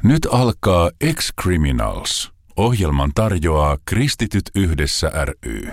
Nyt alkaa Ex-Criminals. Ohjelman tarjoaa Kristityt yhdessä ry.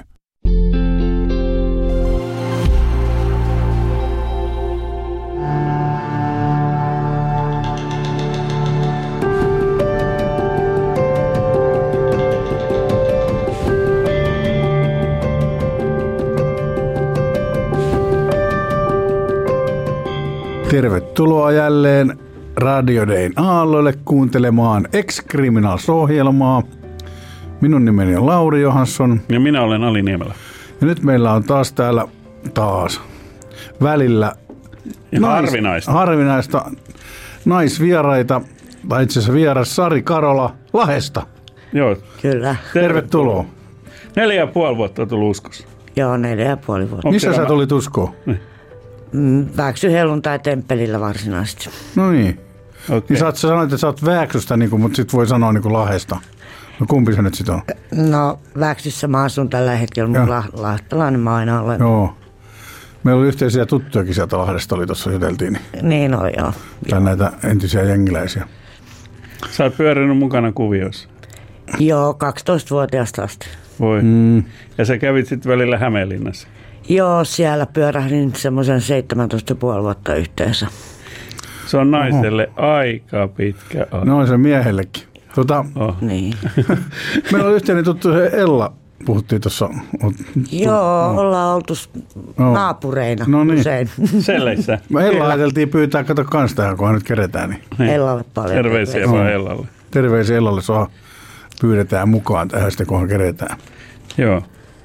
Tervetuloa jälleen Radio Dayn aalloille kuuntelemaan Ex-Criminals-ohjelmaa. Minun nimeni on Lauri Johansson. Ja minä olen Ali Niemelä. Ja nyt meillä on täällä välillä harvinaista naisvieraita, tai itse asiassa vieras Sari Karola Lahdesta. Joo. Kyllä. Tervetuloa. 4,5 vuotta on tullut uskossa. Joo, 4,5 vuotta. Missä sä tulit uskoon? Vääksy helluntai-temppelillä varsinaisesti. No niin. Okay. Niin sä sanoit, että sä oot Vääksystä, mutta sit voi sanoa Lahdesta. No kumpi se nyt sit on? No Vääksyssä mä asun tällä hetkellä, mutta lahtelainen mä aina olen. Joo. Meillä oli yhteisiä tuttujakin sieltä Lahdesta, oli tuossa juteltiin. Niin on, joo. Tai näitä entisiä jengiläisiä. Sä oot pyörinyt mukana kuvioissa. Joo, 12-vuotiaasta asti. Voi. Ja sä kävit sitten välillä Hämeenlinnassa. Joo, siellä pyörähdin semmoisen 17,5 vuotta yhteensä. Se on naiselle aika pitkä aika. No on se miehellekin. Niin. Meillä on yhteinen tuttu Ella, puhuttiin tuossa. Joo, ollaan oltu naapureina usein. Selleissä. Ella ajateltiin pyytää, kato kans tähän, kunhan nyt keretään. Niin. Ellalle paljon. Terveisiä vaan Ellalle. Terveisiä Ellalle, pyydetään mukaan tähän sitten, kunhan keretään. Joo.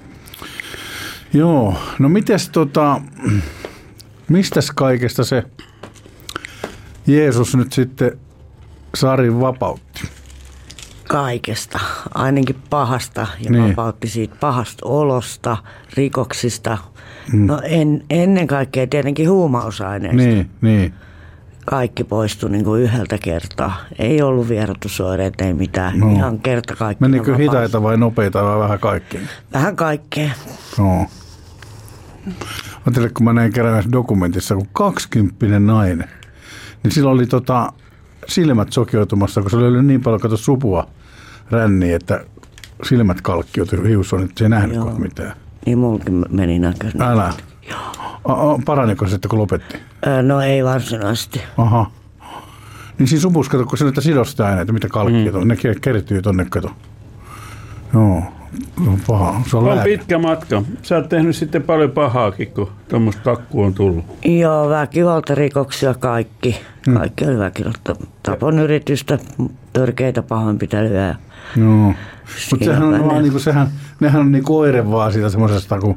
Joo, no mites mistäs kaikesta se Jeesus nyt sitten Sarin vapautti? Kaikesta, ainakin pahasta ja vapautti siitä pahasta olosta, rikoksista. No ennen kaikkea tietenkin huumausaineista. Niin. Kaikki poistui niin kuin yhdeltä kertaa. Ei ollut vierotusoireita, ei mitään. No. Ihan kerta kaikkiaan. Menikö hitaita vai nopeita vai vähän kaikkea? Vähän kaikkea. No. Ajattelin, kun mä näin kerran dokumentissa, kun 20 nainen, niin sillä oli silmät sokeutumassa, kun se oli niin paljon supua ränniä, että silmät kalkkiutui hiusoon, että se ei nähnyt mitään. Niin mulkin meni näköinen. Älä? Joo. Paraniko se sitten, kun lopetti? No ei varsinaisesti. Aha. Niin siinä supussa, kato, kun se näitä sidosta aineita, mitä kalkkiutuu, ne kertyy tonne, kato. Joo. No, paha. Se on pitkä matka. Sä oot tehnyt sitten paljon pahaakin, kun tuommoista kakkua on tullut. Joo, väkivaltarikoksia kaikki. Kaikki oli väkivalta. Tapon yritystä, törkeitä pahoinpitelyä. Joo. Mutta sehän on vaan nehän on niinku oire vaan siitä semmoisesta, kun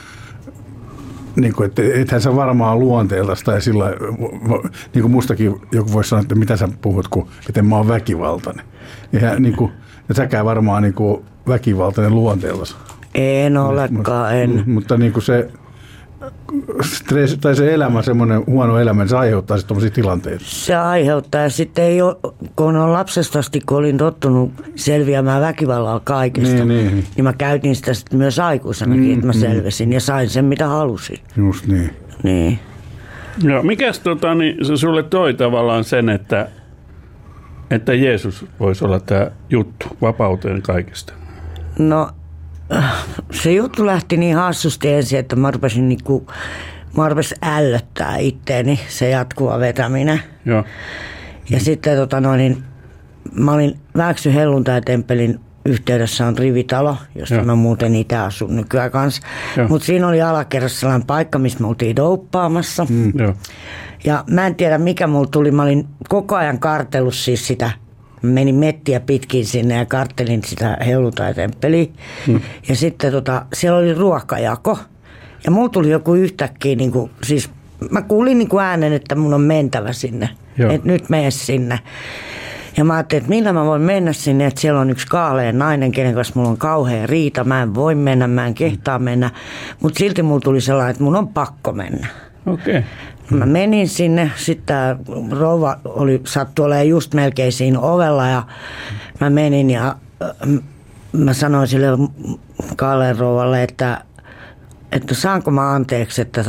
että ethän sä varmaan luonteelta tai sillä niin kuin mustakin joku voisi sanoa, että mitä sä puhut, miten mä oon väkivaltainen. Eihän ja säkään varmaan väkivaltainen luonteelta. En olekaan, en. Mutta se stress, tai se elämä, semmoinen huono elämä, se aiheuttaa sitten tommosia tilanteita. Se aiheuttaa ja sitten ei ole, kun on lapsesta asti, kun olin tottunut selviämään väkivallalla kaikesta, niin mä käytin sitä sitten myös aikuisenakin, että mä selvisin ja sain sen mitä halusin. Just niin. Niin. Joo, mikäs se sulle toi tavallaan sen, että Jeesus voisi olla tämä juttu vapauteen kaikesta? No se juttu lähti niin hassusti ensin, että mä rupesin ällöttää itteeni se jatkuva vetäminen. Joo. Ja sitten mä olin Vääksy helluntai-temppelin yhteydessä on rivitalo, josta mä muuten itse asun nykyään kanssa. Mutta siinä oli alakerrassa sellainen paikka, missä me oltiin douppaamassa. Ja mä en tiedä mikä mulla tuli. Mä olin koko ajan kartellut siis sitä. Menin mettiä pitkin sinne ja karttelin sitä helluntai-temppeliä. Ja sitten siellä oli ruokajako. Ja mulla tuli joku yhtäkkiä, siis mä kuulin äänen, että mun on mentävä sinne. Että nyt mene sinne. Ja mä ajattelin, että millä mä voin mennä sinne, että siellä on yksi kaalea nainen, kenen kanssa mulla on kauhea riita. Mä en voi mennä, mä en kehtaa mennä. Mutta silti mulla tuli sellainen, että mun on pakko mennä. Okei. Mä menin sinne, sitten tämä rouva sattui olemaan just melkein siinä ovella ja mä menin ja mä sanoin sille kaaleen rouvalle, että saanko mä anteeksi, että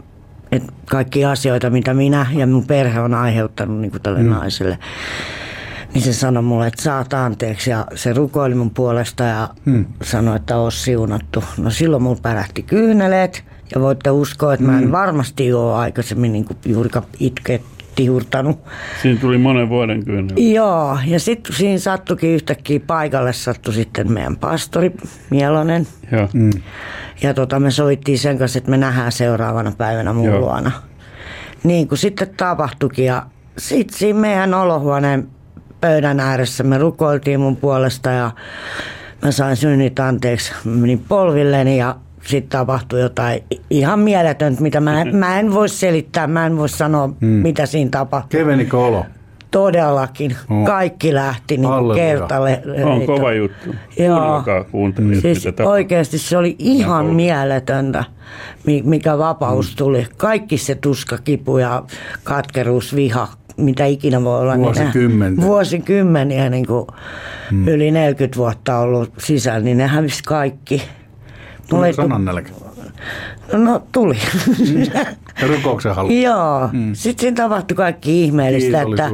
että kaikki asioita, mitä minä ja mun perhe on aiheuttanut niin kuin tälle naiselle. niin se sanoi mulle, että saat anteeksi ja se rukoili mun puolesta ja sanoi, että oot siunattu. No silloin mulla pärähti kyyneleet ja voitte uskoa, että mä en varmasti ole aikaisemmin niin kuin juurikaan tiurtanut. Siinä tuli monen vuoden kyyneleet. Joo, ja sitten siinä sattuikin yhtäkkiä paikalle sattui sitten meidän pastori Mielonen. Joo. Ja me sovittiin sen kanssa, että me nähdään seuraavana päivänä mun luona. Niin kuin sitten tapahtuikin ja sitten siinä meidän olohuoneen pöydän ääressä me rukoiltiin mun puolesta ja mä sain synnit anteeksi, menin polvilleni ja sitten tapahtui jotain ihan mieletöntä, mitä mä en voi selittää, mä en voi sanoa, mitä siinä tapahtui. Kevenikö olo? Todellakin. Kaikki lähti niin kertalle. On kova juttu. Joo. Kuuntelin, siis oikeasti se oli ihan mieletöntä, mikä vapaus tuli. Kaikki se tuska, kipu ja katkeruus, viha, mitä ikinä voi olla. Vuosikymmeniä niin kuin yli 40 vuotta ollut sisällä, niin ne hävisi kaikki. Tuli sanannälkä? No tuli. Ja rukouksen halu. Joo. Sitten siinä tapahtui kaikki ihmeellistä, että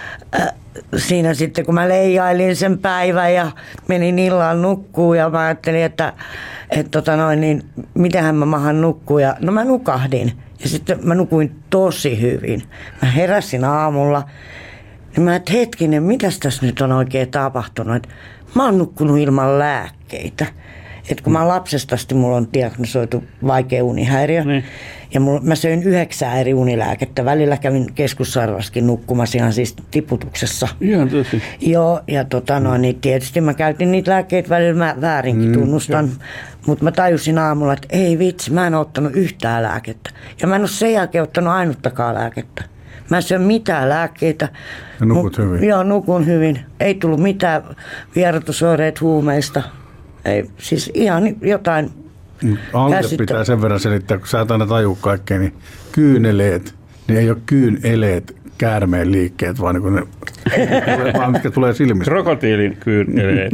siinä sitten kun mä leijailin sen päivän ja menin illaan nukkuun ja mä ajattelin, että niin mitähän mä mahan nukkua. Ja no mä nukahdin ja sitten mä nukuin tosi hyvin. Mä heräsin aamulla ja mä ajattelin, hetkinen, mitäs tässä nyt on oikein tapahtunut. Et mä oon nukkunut ilman lääkkeitä. Et kun mä lapsesta asti mulla on diagnosoitu vaikea unihäiriö. Ja mä söin 9 eri unilääkettä. Välillä kävin keskussairaalassakin nukkumassa ihan siis tiputuksessa. Ihan tosi. Joo, ja niin tietysti mä käytin niitä lääkkeitä välillä, mä väärinkin tunnustan. Mutta mä tajusin aamulla, että ei vitsi, mä en ole ottanut yhtään lääkettä. Ja mä en ole sen jälkeen ottanut ainuttakaan lääkettä. Mä en syö mitään lääkkeitä. Ja nukut hyvin? Joo, nukun hyvin. Ei tullut mitään vierotusoireita huumeista. Ei, siis ihan jotain. Alde pitää sen verran selittää, kun sä et aina tajua kaikkea, niin kyyneleet, niin ei ole kyyneleet, käärmeen liikkeet, vaan niin ne vaan mitkä tulee silmistä. Krokotiilin kyyneleet.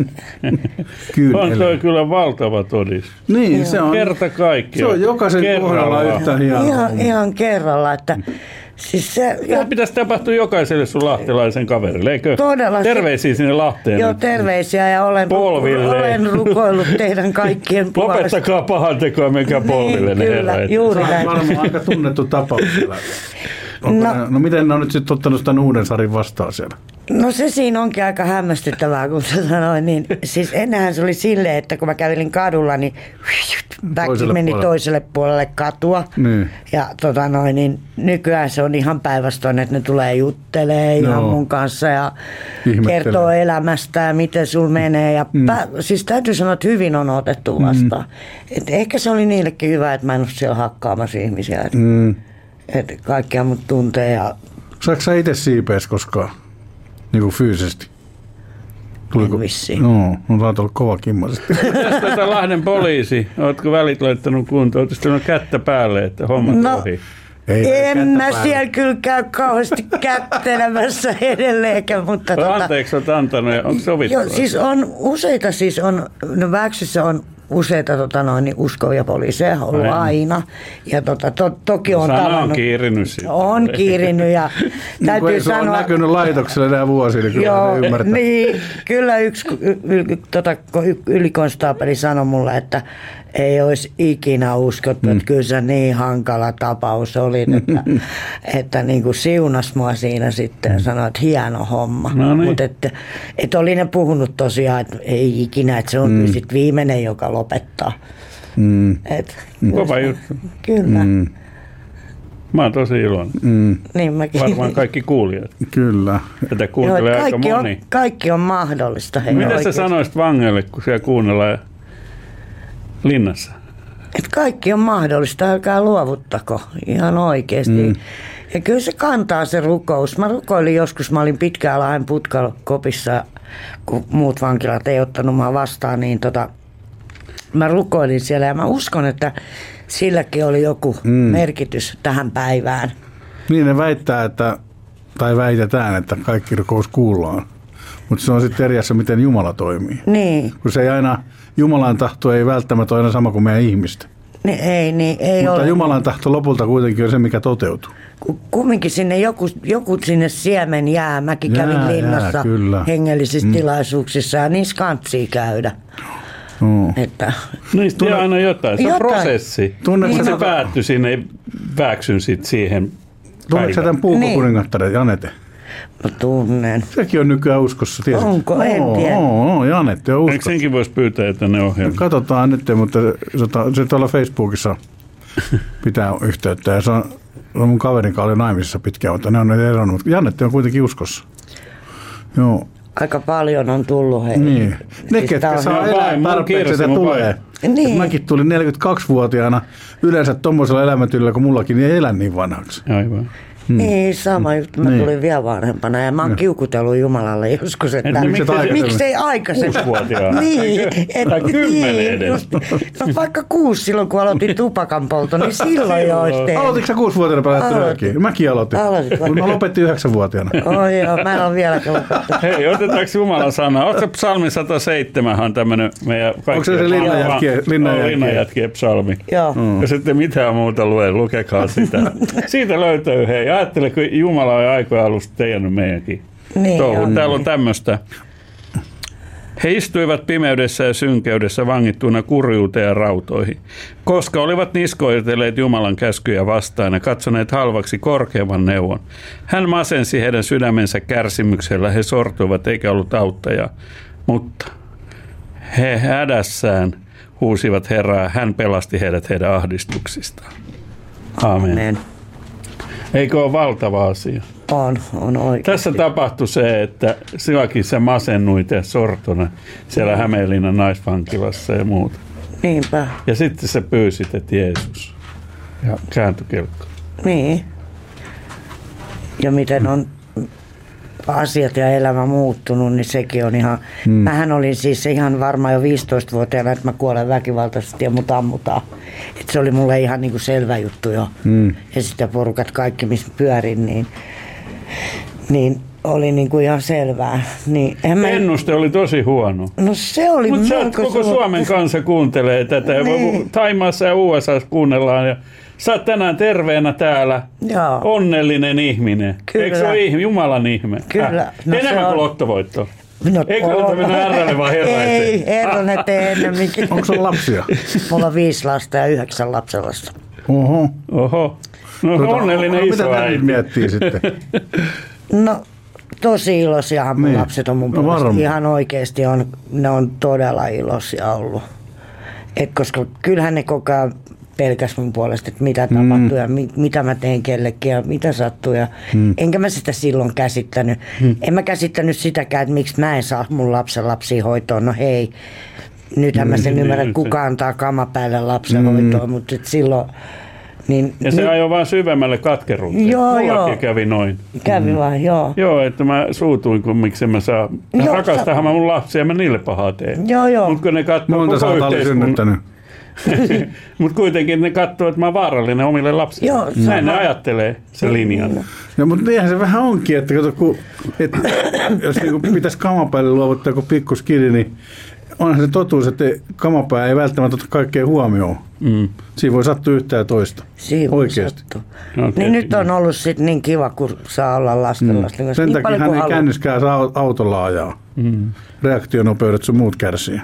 On toi kyllä valtava todistus. Niin, se on. Kerta kaikkiaan. Se on jokaisen kohdalla yhtä hienoa. Ihan kerralla, että siis tämä pitäisi tapahtua jokaiselle sun lahtelaisen kaverille, eikö? Todella. Terveisiä sinne Lahteen. Joo, terveisiä ja olen rukoillut teidän kaikkien puolesta. Lopettakaa pahantekoa, menkää polville. Niin, kyllä, juuri näin. Varmaan aika tunnettu tapaus. No miten ne on nyt sitten ottanut sitä uuden Sarin vastaan siellä? No se siinä onkin aika hämmästyttävää, kun sä sanoin, niin siis ennenhän se oli silleen, että kun mä kävelin kadulla, niin väki meni toiselle puolelle katua. Niin. Ja niin nykyään se on ihan päinvastoin, että ne tulee juttelee ihan mun kanssa ja kertoo elämästä ja miten sul menee. Ja siis täytyy sanoa, että hyvin on otettu vastaan. Et ehkä se oli niillekin hyvä, että mä en ole siellä hakkaamassa ihmisiä. Että kaikkia mut tuntee. Ja saatko sä itse siipeäsi koskaan? Niin kuin fyysisesti? Tuliko? Vissiin. No saat olla kova kimmaisesti. Tästä Lahden poliisi, ootko välit laittanut kuntoon? Ootko sitten kättä päälle, että hommat ohi? En mä siellä kyllä käy kauheasti kättelemässä edelleenkään, mutta anteeksi olet antanut ja onko sovittua? Joo, siis on useita, no Väksyssä on useita uskovia poliiseja ollut aina. Ja toki on tavannut. On kiirinyt siitä. On kiirinyt ja täytyy sanoa. Se on näkynyt laitokselle nämä vuosia, niin kyllä ne ymmärtää. Niin, kyllä yksi ylikonstaapeli sanoi mulle, että ei olisi ikinä uskottu, että kyllä se niin hankala tapaus oli, että niin kuin siunas mua siinä sitten ja sanoi, että hieno homma. No niin. Mutta että oli ne puhunut tosiaan, että ei ikinä, että se on kyllä sitten viimeinen, joka lopettaa. Kova juttu. Kyllä. Mä oon tosi iloinen. Niin mäkin. Varmaan kaikki kuulijat. Kyllä. Tätä kuuntelee aika moni. Kaikki on mahdollista. Mitä sä sanoisit vangeille, kun siellä kuunnellaan linnassa? Että kaikki on mahdollista, älkää luovuttako ihan oikeasti. Ja kyllä se kantaa se rukous. Mä rukoilin joskus, mä olin pitkään Lahden Putkakopissa, kun muut vankilat ei ottanut mua vastaan, niin mä rukoilin siellä ja mä uskon, että silläkin oli joku merkitys tähän päivään. Niin ne väittää, tai väitetään, että kaikki rukous kuullaan. Mutta se on sitten eri asia, miten Jumala toimii. Niin. Kun se ei aina, Jumalan tahto ei välttämättä ole aina sama kuin meidän ihmistä. Ei Mutta ole. Jumalan tahto lopulta kuitenkin on se, mikä toteutuu. Kumminkin sinne joku sinne siemen jää. Mäkin kävin linnassa hengellisissä tilaisuuksissa ja niissä kantsii käydä. Että niistä jää aina jotain. Se on prosessi. Tunnetko se päättyi sinne, väksyn siihen. Tunnetko sä tämän puukokuningattaren Janete? No tunnen. Sekin on nykyään uskossa, tiedätkö? Onko? En tiedä. Janette on uskossa. Eikö senkin voisi pyytää, että ne ohjelmat? Katsotaan nyt, mutta se tuolla Facebookissa pitää yhteyttä. Ja se on mun kaverin kanssa oli naimisissa pitkään, mutta ne on eronnut. Mutta Janette on kuitenkin uskossa. Joo. Aika paljon on tullut heille. Niin. Ne, ketkä saa elää tarpeeksi, että tulee. Niin. Mäkin tulin 42-vuotiaana yleensä tuommoisella elämäntyylillä, kun mullakin ei elä niin vanhaksi. Aivan. Niin, sama juttu. Mä tulin vielä vanhempana ja mä oon kiukutellut Jumalalle joskus, että miksei aikaisemmin. 6-vuotiaana. Niin. Tai 10 edes. No vaikka 6 silloin, kun aloitin tupakan polton, niin silloin jo olisi tehnyt. Aloititko sä 6-vuotiaana päättä röökiin? Mäkin aloitin. Mä lopetin 9-vuotiaana. Oi joo, mä en ole vieläkään lopettanut. Hei, otetaanko Jumalan sana? Oletko psalmi 107 on tämmöinen meidän onko se linnanjätkien psalmi? Joo. Ja sitten mitään muuta lue, lukekaa sitä. Siitä löytyy, hei. Ajattele, kun Jumala on aikoja alusta teidän meidänkin. Niin on. Täällä on tämmöistä. He istuivat pimeydessä ja synkeydessä vangittuina kurjuuteen ja rautoihin, koska olivat niskoitelleet Jumalan käskyjä vastaan ja katsoneet halvaksi korkeamman neuvon. Hän masensi heidän sydämensä kärsimyksellä, he sortuivat eikä ollut auttajaa, mutta he hädässään huusivat Herraa, hän pelasti heidät heidän ahdistuksistaan. Aamen. Eikö ole valtava asia? On oikeasti. Tässä tapahtui se, että silläkin sä masennuit ja sortona siellä Hämeenlinnan naisvankilassa ja muuta. Niinpä. Ja sitten sä pyysit, että Jeesus ja kääntyi kelkka. Niin. Ja miten on asiat ja elämä muuttunut, niin sekin on ihan... Mähän olin siis ihan varmaan jo 15-vuotiaana, että mä kuolen väkivaltaisesti ja mut ammutaan. Että se oli mulle ihan niin kuin selvä juttu jo. Ja sitä porukat kaikki, missä pyörin, niin oli niin kuin ihan selvää. Niin, ennuste oli tosi huono. No se oli melko melko koko Suomen kansa kuuntelee tätä. Niin. Taimaassa ja USA:ssa kuunnellaan. Ja sä oot tänään terveenä täällä. Joo. Onnellinen ihminen. Kyllä. Eikö se ole Jumalan ihme? Kyllä. No enemmän kuin lottovoitto. No, eikö ole mennä RL vaan herra eteen? Ei, herran eteen ennemminkin. Onko sulla lapsia? Mulla on 5 lasta ja 9 lapsenlasta. Oho. No onnellinen iso äiti. Mitä miettii sitten? No tosi iloisiahan mun lapset on mun puolesta. Ihan oikeasti ne on todella iloisia ollut. Koska kyllähän ne koko ajan pelkäs mun puolesta, että mitä tapahtuu ja mitä mä teen kellekin ja mitä sattuu. Ja enkä mä sitä silloin käsittänyt. En mä käsittänyt sitäkään, että miksi mä en saa mun lapsia hoitoon. No hei, nythän mä sen ymmärrän, että kuka antaa kama päälle lapsen hoitoon, mutta silloin... ja se ajoi vaan syvemmälle katkeruuteen. Mullakin kävi noin. Kävi vaan, joo. Joo, että mä suutuin, kun miksi mä saa... Rakastahan mä mun lapsia ja mä niille pahaa teen. Joo. Mutta kun ne katsoo monta sä oot synnyttänyt. Mutta kuitenkin ne katsoo, että mä oon vaarallinen omille lapsille. Joo, näin ne ajattelee se linjan. No, mutta niinhän se vähän onkin, että jos pitäisi kamapäälle luovuttaa joku pikkuskiri, niin onhan se totuus, että kamapää ei välttämättä ota kaikkea huomioon. Siinä voi sattua yhtä ja toista. Siinä oikeasti. Niin nyt on ollut sit niin kiva, kun saa olla lasten kanssa. Sen niin takia hän ei kännyskään saa autolla ajaa. Reaktionopeudet sun muut kärsii.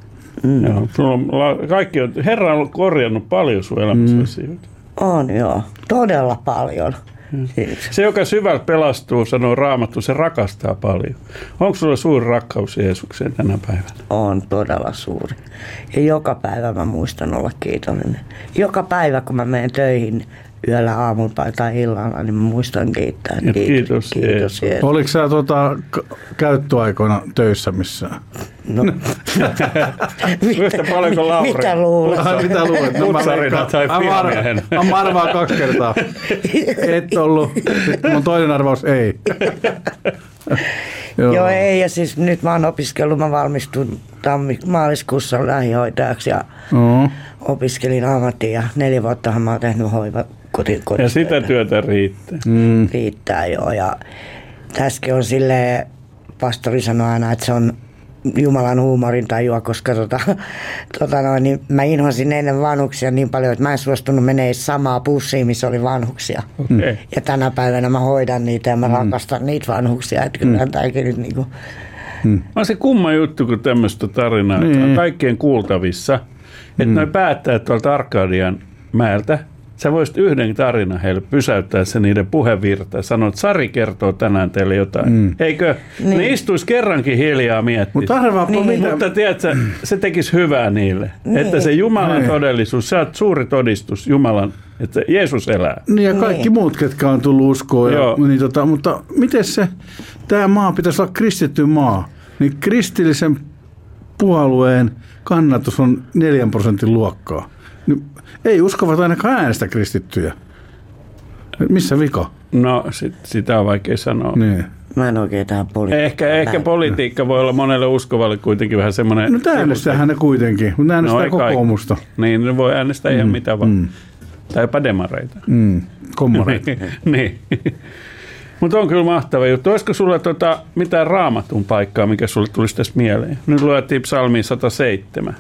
Joo, kaikki on, Herra on korjannut paljon sun elämässä asioita. On joo, todella paljon. Se, joka syvältä pelastuu, sanoo Raamattu, se rakastaa paljon. Onko sulla suuri rakkaus Jeesukseen tänä päivänä? On todella suuri. Ja joka päivä mä muistan olla kiitollinen. Joka päivä, kun mä menen töihin yöllä, aamulla tai illalla, niin mä muistan kiittää. Kiitos Jeesus. Oliko sä käyttöaikoina töissä missään? No. Yhtä paljon kuin Lauri. Mitä luulet? Mitä luulet? Putsarina tai piamiehen. Mä arvaan 2 kertaa. Et ollut. Mun toinen arvaus ei. Joo, ei. Ja siis nyt mä oon opiskellut. Mä valmistun maaliskuussa lähihoitajaksi ja opiskelin ammattia. Ja 4 vuottahan mä oon tehnyt kotitöitä. Ja sitä työtä riittää. Riittää joo. Ja tässäkin on silleen, pastori sanoi aina, että se on Jumalan huumorin tajua, koska niin mä inhosin ennen vanhuksia niin paljon, että mä en suostunut menee samaa bussiin, missä oli vanhuksia. Okay. Ja tänä päivänä mä hoidan niitä ja mä rakastan niitä vanhuksia. Että kyllä tämäkin nyt niinku... On se kumma juttu, kun tämmöistä tarinaa on kaikkien kuultavissa. Että noi päättäjät tuolta Arkadian mäeltä, sä voisit yhden tarinan heille pysäyttää se niiden puhevirta ja sanoa, että Sari kertoo tänään teille jotain. Eikö? Niin. Ne istuisi kerrankin hiljaa miettimään. Mutta tiedätkö, se tekisi hyvää niille. Niin. Että se Jumalan todellisuus, sä oot suuri todistus Jumalan, että Jeesus elää. Niin ja kaikki muut, ketkä on tullut uskoon. Mutta miten tämä maa pitäisi olla kristitty maa? Niin kristillisen puolueen kannatus on 4% luokkaa. Ei uskovat ainakaan äänestä kristittyjä. Missä vika? No, sitä on vaikea sanoa. Niin. Mä en oikein tähän politiikkaan. Ehkä politiikka voi olla monelle uskovalle kuitenkin vähän semmoinen... No äänestäähän ne kuitenkin, mutta äänestää kokoomusta. Niin, ne voi äänestää ihan mitä vaan. Tai jopa demareita. Kommareita. Niin. Mutta on kyllä mahtava juttu. Olisiko sulla mitään Raamatun paikkaa, mikä sulle tulisi tässä mieleen? Nyt luettiin Psalmiin 107.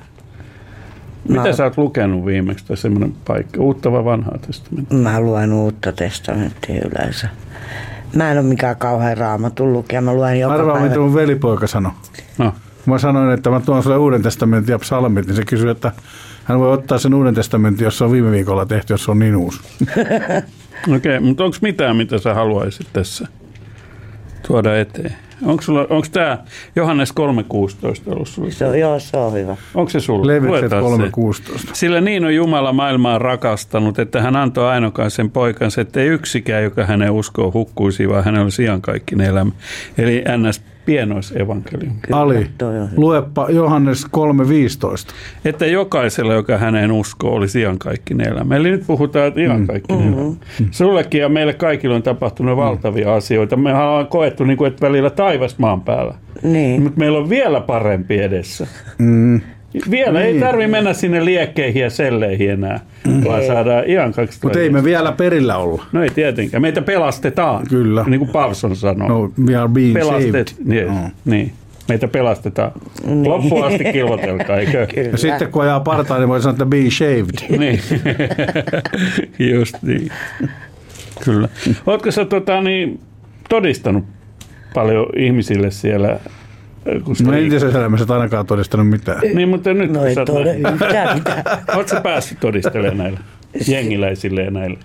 Mitä sä oot lukenut viimeksi tai semmoinen paikka? Uutta vai vanhaa testamenttia? Mä luen Uutta testamenttia yleensä. Mä en ole mikään kauhean Raamatun lukija. Mä luen joka päivä. Arvaa, mitä mun velipoika sanoi. No. Mä sanoin, että mä tuon sulle Uuden testamentin ja psalmit, niin se kysyi, että hän voi ottaa sen Uuden testamentin, jos se on viime viikolla tehty, jos se on niin uusi. Okei, mutta onko mitään, mitä sä haluaisit tässä tuoda eteen? Onko tämä Johannes 3.16 ollut sulle? Joo, se on hyvä. Onko se sulle? Levitset 3.16. Sillä niin on Jumala maailmaa rakastanut, että hän antoi ainokaisen poikansa, ettei yksikään, joka hänen uskoo, hukkuisi, vaan hänellä olisi iankaikkinen elämä. Eli NS pienoisevankeliumi. Ali, luepa Johannes 3.15. Että jokaisella, joka häneen uskoo, olisi iankaikkinen elämä. Eli nyt puhutaan, että iankaikkinen elämä. Sullekin ja meille kaikille on tapahtunut valtavia asioita. Me ollaan koettu, niin kuin, että välillä taivas maan päällä. Niin. Mutta meillä on vielä parempi edessä. Vielä ei tarvitse mennä sinne liekkeihin ja selleihin enää, vaan saadaan iankaikkista. Mutta ei me vielä perillä olla. No ei tietenkään. Meitä pelastetaan. Kyllä. Niin kuin Pavson sanoo. No, we are being saved. Niin. Meitä pelastetaan. Loppuun asti kilvotelkaa, eikö? Ja sitten kun ajaa partaan, niin voi sanoa, että be shaved. Niin. Just niin. Kyllä. Ootko sä todistanut paljon ihmisille siellä? No entisessä elämässä et ainakaan todistanut mitään. Niin, mutta nyt no ei todella mitään. Oletko sä päässyt todistelemaan näille jengiläisille ja näille?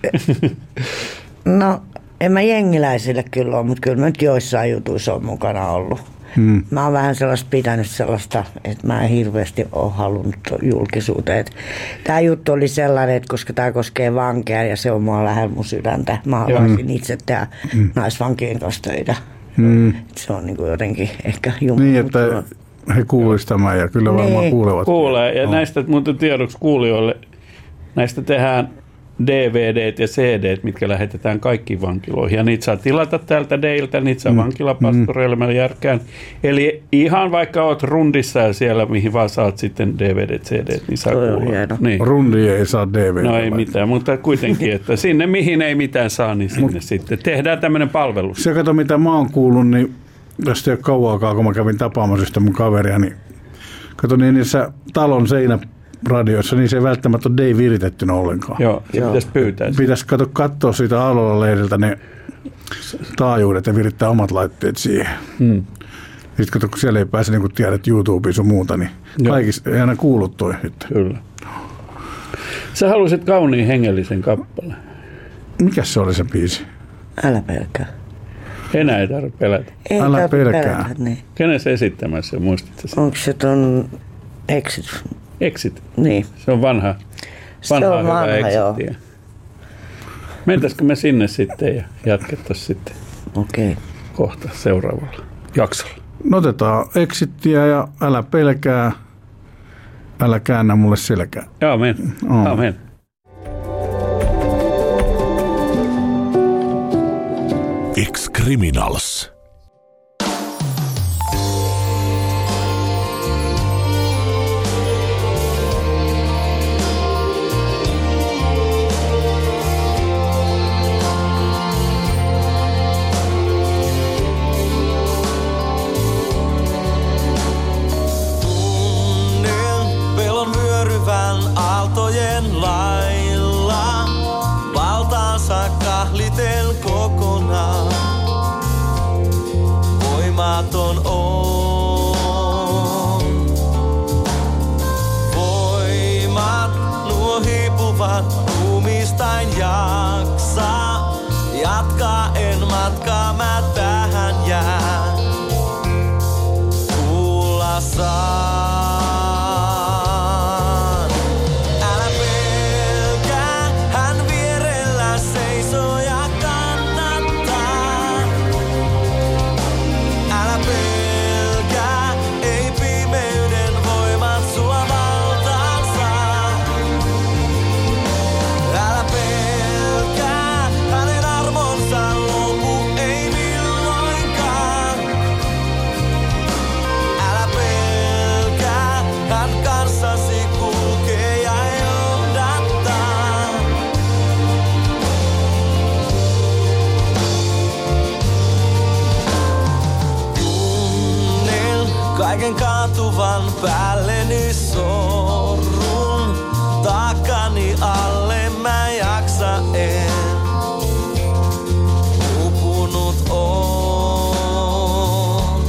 No, en mä jengiläisille kyllä ole, mutta kyllä mä nyt joissain jutuissa on mukana ollut. Mä oon vähän pitänyt sellaista, että mä en hirveästi ole halunnut julkisuuteen. Tämä juttu oli sellainen, että koska tämä koskee vankeja ja se on mua lähellä mun sydäntä. Mä haluaisin itse tehdä naisvankien kanssa töitä. Se on niin kuin jotenkin ehkä Jumala. Niin, että he kuulisivat tämän ja kyllä varmaan kuulevat. Kuulee ja näistä muuten tiedoksi kuulijoille, näistä tehdään DVDt ja CDt, mitkä lähetetään kaikkiin vankiloihin. Ja niitä saa tilata täältä Deiltä, niitä saa vankilapastoreille meillä järkään. Eli ihan vaikka oot rundissa ja siellä, mihin vaan saat sitten DVDt, CDt, niin saa kuulla. Niin. Rundi ei saa DVD. No ei mitään, mutta kuitenkin, että sinne mihin ei mitään saa, niin sinne sitten tehdään tämmöinen palvelus. Se kato, mitä mä oon kuullut, niin tästä ei ole kauaakaan, kun mä kävin tapaamassa mun kaveria, niin kato niin niissä talon radioissa, niin se ei välttämättä ole Dave viritettynä ollenkaan. Joo, se pitäisi pyytää. Pitäisi katsoa siitä Alolla-leiriltä ne taajuudet ja virittää omat laitteet siihen. Sitten kato, kun siellä ei pääse, niin kun tiedät YouTubeen sun muuta, niin kaikissa ei aina kuulu toi. Kyllä. Sä halusit kauniin hengellisen kappaleen. Mikäs se oli se biisi? Älä pelkää. Enää ei tarvitse pelätä. Ei Älä pelkää. Niin. Kenen se esittämässä, muistatko sen? Onko se ton Exit? Exit? Niin. Se on vanha hyvä Exit. Mentäisikö me sinne sitten ja jatkettaisiin sitten kohta seuraavalla jaksolla? Otetaan Exittiä ja älä pelkää, älä käännä mulle selkää. Aamen. Aamen. Ex-Criminals. on. Voimat nuo hiipuvat, ruumistain jaksa. Jatkaa en matkaa, mä tähän jään. Kuulla saan. Älä pelkää, hän vierellä seisoo ja kannattaa. Älä pelkää, ei pimeyden voimat sua valtaan saa. Älä pelkää, hänen armonsa lopu ei milloinkaan. Älä pelkää, hän kanssasi kulkee ja johdattaa. Tunnen kaiken kaatuvan päälleni sorrun. Takani alle mä jaksa en. Upunut on.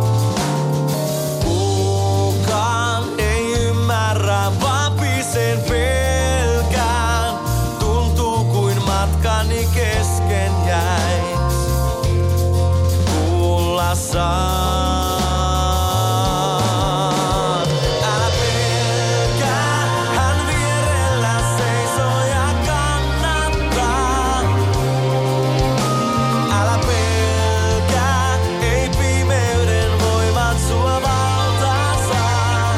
Kukaan ei ymmärrä, vaan pisen pelkään. Tuntuu kuin matkani kesken jäis. Kuulla saan. Älä pelkää, hän vierellä seisoo ja kannattaa. Älä pelkää, ei pimeyden voimat sua valtaan saa.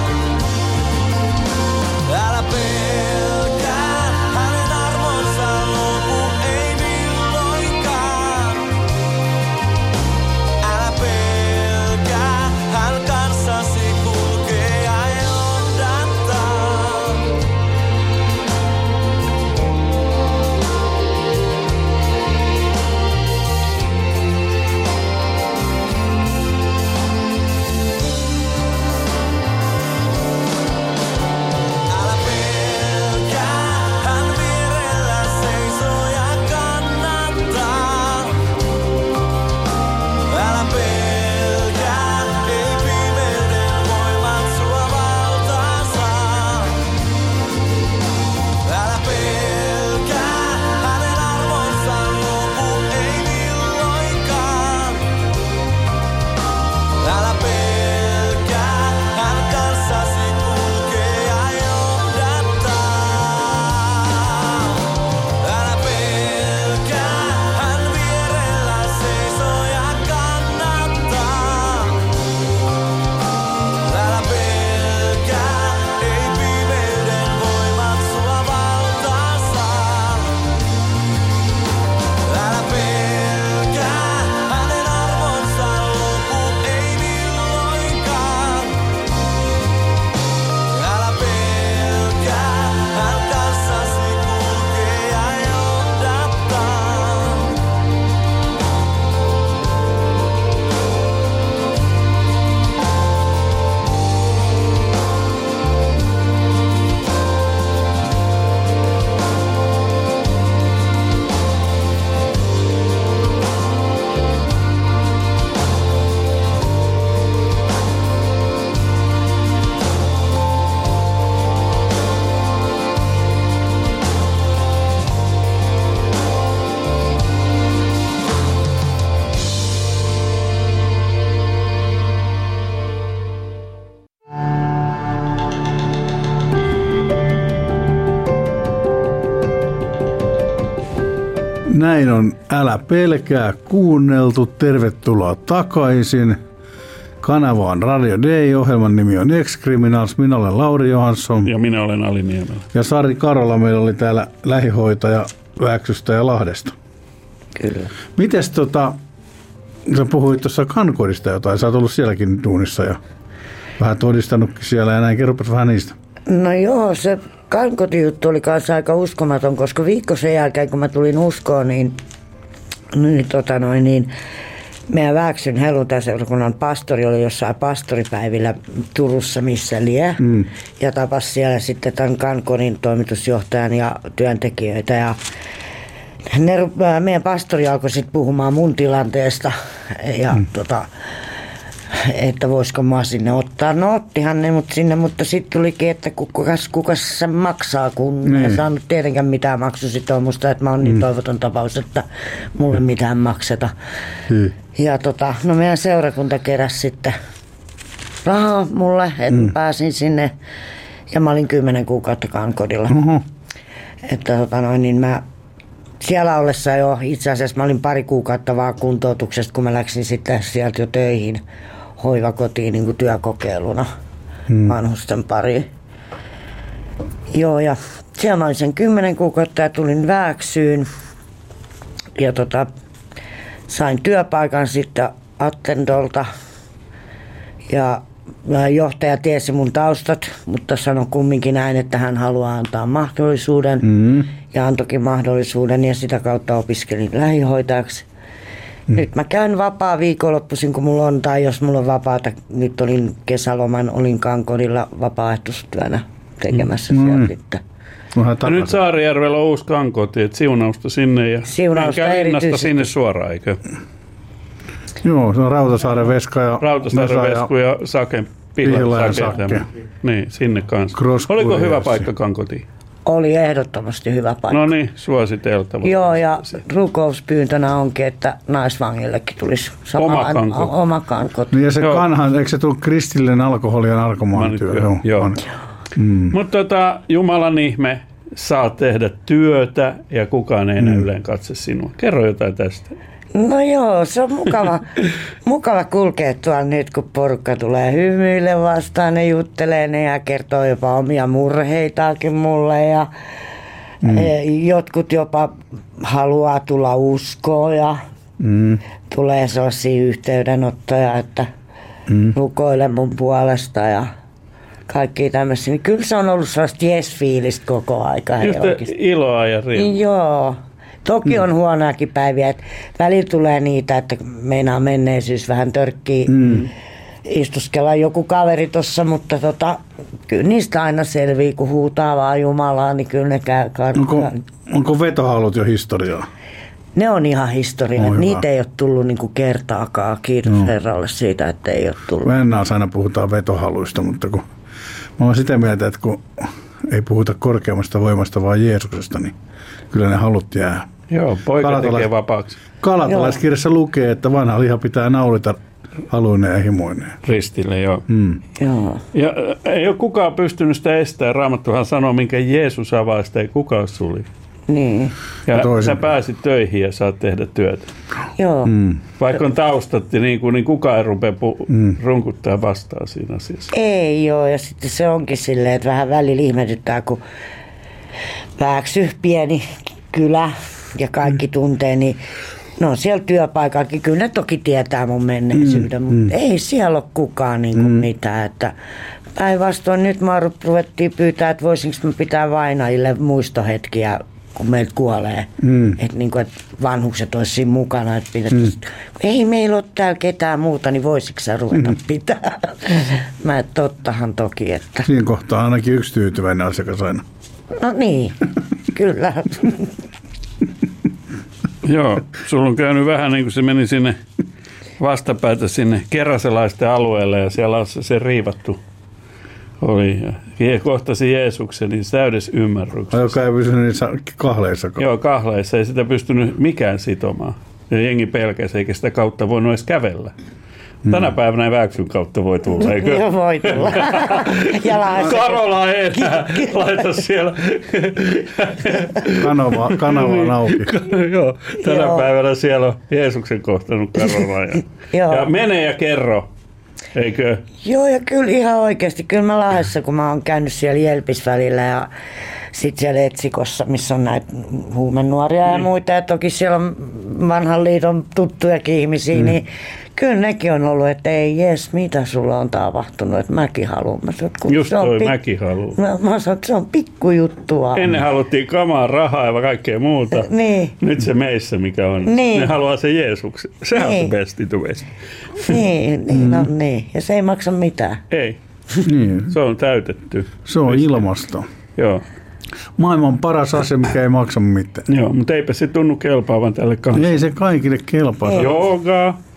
Älä pelkää, hänen armonsa lopu ei milloinkaan. Älä pelkää, hän kanssasi kulkee ja johdattaa. Älä pelkää, hän vierellä seisoo ja kannattaa. Älä pelkää, ei pimeyden voimat sua valtaan saa. Älä pelkää, hänen armonsa lopu ei milloinkaan. Älä pelkää, hän kanssasi kulkee ja johdattaa. Älä pelkää, hän vierellä seisoo ja kannattaa. Älä pelkää, ei pimeyden voimat sua valtaan saa. Älä pelkää, hänen armonsa lopu ei milloinkaan. Älä pelkää, hän kanssasi kulkee ja johdattaa. Näin on Älä pelkää kuunneltu. Tervetuloa takaisin. Kanava on Radio Day. Ohjelman nimi on Ex-Criminals. Minä olen Lauri Johansson. Ja minä olen Ali Niemelä. Ja Sari Karola meillä oli täällä lähihoitaja Vääksystä ja Lahdesta. Kyllä. Mites sä puhuit tuossa Kankodista jotain. Sä oot ollut sielläkin duunissa ja vähän todistanutkin siellä ja näin. Kerropas vähän niistä. No joo, se Kankoti-juttu oli kanssa aika uskomaton, koska viikko sen jälkeen, kun mä tulin uskoon, niin meidän Vääksyn helluntaseurakunnan pastori oli jossain pastoripäivillä Turussa, missä lie. Ja tapasi siellä sitten tämän Kankonin toimitusjohtajan ja työntekijöitä. Ja meidän pastori alkoi sitten puhumaan mun tilanteesta. Ja että voisiko mä sinne ottaa. No ottihan ne mut sinne, mutta sitten tulikin, että kukas sen maksaa, kun en saanut tietenkään mitään maksusitoumusta, että mä oon niin toivoton tapaus, että mulle mitään makseta. Ja no meidän seurakunta keräsi sitten rahaa mulle, että pääsin sinne ja mä olin 10 kuukautta Kankodilla. Että niin mä siellä ollessa jo, itse asiassa mä olin 2 kuukautta vaan kuntoutuksesta, kun mä läksin sitten sieltä jo töihin hoivakotiin niin kuin työkokeiluna vanhusten pariin. Joo, ja siellä mä olin sen 10 kuukautta ja tulin Vääksyyn. Ja sain työpaikan sitten Attendolta. Ja johtaja tiesi mun taustat, mutta sanoi kumminkin näin, että hän haluaa antaa mahdollisuuden. Ja antoikin mahdollisuuden ja sitä kautta opiskelin lähihoitajaksi. Nyt mä käyn vapaa viikonloppuisin, kun mulla on, tai jos mulla on vapaata. Nyt olin kesäloman, olin Kankodilla vapaaehtoistyönä tekemässä siellä sitten. Ja nyt Saarijärvellä on uusi Kankoti, että siunausta sinne ja siunausta Linnasta sinne suoraan, eikö? Joo, se on Rautasaaren Veska ja Rautasaaren Vesku ja Saken Pihla ja Sakke. Niin, sinne kanssa. Crosskuri Oliko hyvä ja paikka Kankotiin? Oli ehdottomasti hyvä paikka. No niin, suositeltava. Joo, ja rukouspyyntönä onkin, että naisvangillekin tulisi oma kankoti. Niin ja se kanhan, eikö se tule kristillinen alkoholi- ja narkomaanityö? Joo. Mutta Jumalan ihme, saat tehdä työtä ja kukaan ei näy yleen katse sinua. Kerro jotain tästä. No joo, se on mukava kulkea tuolla nyt, kun porukka tulee hymyille vastaan, ne juttelee ne ja kertoo jopa omia murheitaakin mulle ja jotkut jopa haluaa tulla uskoon ja tulee sellaisia yhteydenottoja, että rukoile mun puolesta ja kaikki tämmöisiä. Niin kyllä se on ollut sellaista jes-fiilistä koko aika. Just iloa ja riemua. Joo. Toki on huonoakin päiviä, että välillä tulee niitä, että meinaa menneisyys vähän törkkii istuskella joku kaveri tossa, mutta kyllä niistä aina selvii, kun huutaa vaan Jumalaa, niin kyllä ne käy karkaan. Onko vetohalut jo historiaa? Ne on ihan historiaa. Niitä ei ole tullut niinku kertaakaan. Kiitos Herralle siitä, että ei ole tullut. Venäjässä aina puhutaan vetohaluista, mutta kun mä oon sitä mieltä, että kun ei puhuta korkeammasta voimasta, vaan Jeesuksesta, niin kyllä ne halut jää. Joo, poika tekee vapaaksi. Kalatalaiskirjassa lukee, että vanha liha pitää naulita haluineen ja himoineen. Ristille, joo. Joo. Ja ei ole kukaan pystynyt sitä estämään. Raamattuhan sanoo, minkä Jeesus avaa, sitä ei kukaan suli. Niin. Ja sä pääsit töihin ja saat tehdä työtä. Joo. Vaikka on taustatti, niin kukaan ei rupea runkuttaa vastaan siinä asiassa. Ei joo, ja sitten se onkin silleen, että vähän välillä ihmetyttää, kun Vääksy, pieni kylä ja kaikki tuntee, niin no siellä työpaikallakin, kyllä ne toki tietää mun menneisyyden, mutta ei siellä ole kukaan niin kuin mitään, että päinvastoin nyt mä ruvettiin pyytää, että voisinko mä pitää vainajille muistohetkiä, kun meiltä kuolee. Että niin et vanhukset olisi siinä mukana. Että ei meillä ole täällä ketään muuta, niin voisitko sä ruveta pitää? Mä tottahan toki, että... Siinä kohtaa ainakin yksi tyytyväinen asiakas aina. No niin, kyllä. Joo, sulla on käynyt vähän niin kuin se meni sinne vastapäätä sinne keraselaisten alueelle ja siellä on se riivattu oli. Ja kohtasi Jeesuksen niin täydessä ymmärryksessä. Joka ei pysynyt niissä kahleissakaan. Joo, kahleissa. Ei sitä pystynyt mikään sitomaan. Ja jengi pelkäsi, eikä sitä kautta voinut edes kävellä. Tänä päivänä ei Vääksyn kautta voi tulla, eikö? Joo, voi tulla. Karola ei enää laita siellä. Kanava on auki. Joo, tänä päivänä siellä on Jeesuksen kohtanut Karola. Ja mene ja kerro, eikö? Joo, ja kyllä ihan oikeasti. Kyllä mä Lahdessa, kun mä oon käynyt siellä Jelpisvälillä ja sitten siellä Etsikossa, missä on näitä huumenuoria ja muita. Ja toki siellä on vanhan liiton tuttujakin ihmisiä, niin kyllä nekin on ollut, että ei jes, mitä sulla on tapahtunut, että mäkin haluan. Just toi, mäkin haluan. Mä sanon, että se on pikkujuttua. Ennen haluttiin kamaa, rahaa ja kaikkea muuta. Niin. Nyt se meissä, mikä on. Niin. Ne haluaa se Jeesuksen. Sehän on se besti to best. Niin, no niin. Ja se ei maksa mitään. Ei. Niin. Se on täytetty. Se on ilmasto. Joo. Maailman paras asia, mikä ei maksa mitään. Joo, mutta eipä se tunnu kelpaavan tälle kanssa. Ei se kaikille kelpaa. Jooga,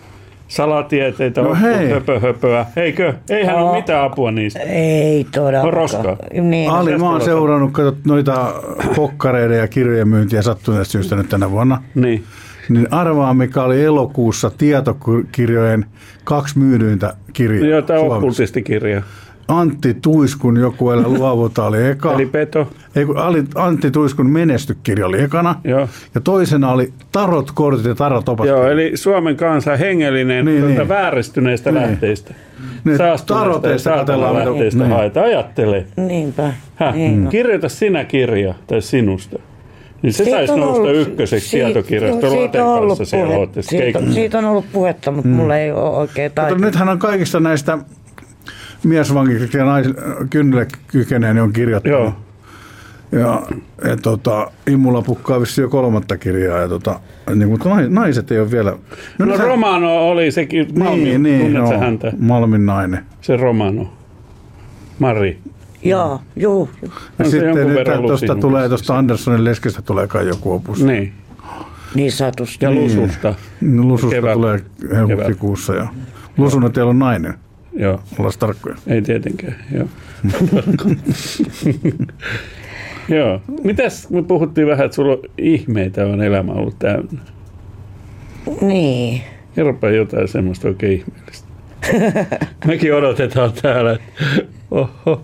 salatieteitä, No hei. höpöhöpöä. Eikö? Eihän ole mitään apua niistä. Ei todellakaan. On roskaa. Niin. Ali, mä oon seurannut noita pokkareiden ja kirjojen myyntiä sattuneesta syystä nyt tänä vuonna. Niin. Niin arvaa, mikä oli elokuussa tietokirjojen 2 myydyintä kirjaa Jotain Suomessa. okkultistikirjaa. Antti Tuiskun Joku elä luovuta oli eka. Eli peto. Ei, kun Antti Tuiskun Menestykirja oli ekana. Joo. Ja toisena oli Tarot-kortit ja Tarot-opas. Joo, eli Suomen kansa hengellinen Niin. vääristyneistä lähteistä. Niin, Saastuneista taroteista katsellaan, mitä- lähteistä niin. haetaan. Ajattele. Niinpä. Häh? Niin. Kirjoita sinä kirja tai sinusta. Niin se Siitä saisi on nousta ollut- ykköseksi siitä- tietokirjasta siitä Laten on ollut kanssa siellä puhe- olette siitä on ollut puhetta, mutta mulla ei ole oikein Mutta taitoa. nythän on kaikista näistä miesvankiksi ja kynnelle kykeneen niin on kirjoittanut. Joo. Ja Immula pukkaa vissiin jo 3. kirjaa. Ja niin, mutta naiset ei ole vielä. No nythän- Romano oli sekin, Malmi, tunnetko joo, häntä? Malmin nainen. Se Romano. Mari. Joo, juu. Ja On se sitten jonkun nyt verran tuosta lusinut. tulee tuosta Anderssonin leskestä tulee kai joku opus. Niin. Niin satusti. Ja Lususta. Lususta Kevät. tulee huhtikuussa. Ja Lusuna teillä on nainen. Joo. Ollaan tarkkoja. Ei tietenkään, joo. Joo. Mitäs me puhuttiin vähän, että sulla on ihmeitä on elämä ollut täynnä. Niin. Kerropa jotain semmoista oikein ihmeellistä. Mekin odotetaan täällä. Oho.